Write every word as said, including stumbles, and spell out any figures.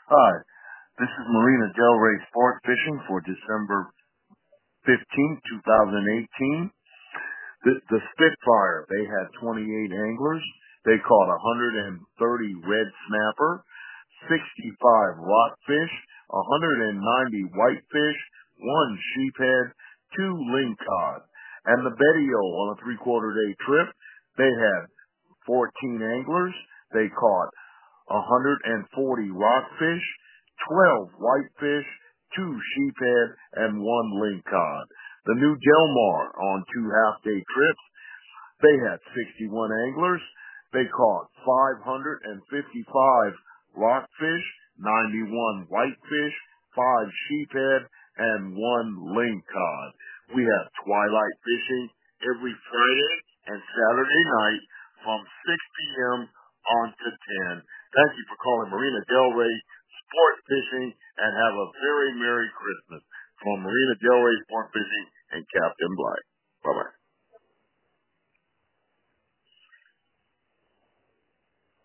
Hi, this is Marina Del Rey Sport Fishing for December fifteenth, twenty eighteen. The, the Spitfire, they had twenty-eight anglers. They caught one hundred thirty red snapper, sixty-five rockfish, one hundred ninety whitefish, one sheephead, two lingcod. And the Betty-O on a three-quarter day trip, they had fourteen anglers. They caught one hundred forty rockfish, twelve whitefish, two sheephead, and one lingcod. The new Del Mar on two half-day trips, they had sixty-one anglers. They caught five hundred fifty-five rockfish, ninety-one whitefish, five sheephead, and one lingcod. We have twilight fishing every Friday and Saturday night from six p.m. on to ten. Thank you for calling Marina Del Rey Sport Fishing, and have a very Merry Christmas from Marina Del Rey Sport Fishing and Captain Blythe.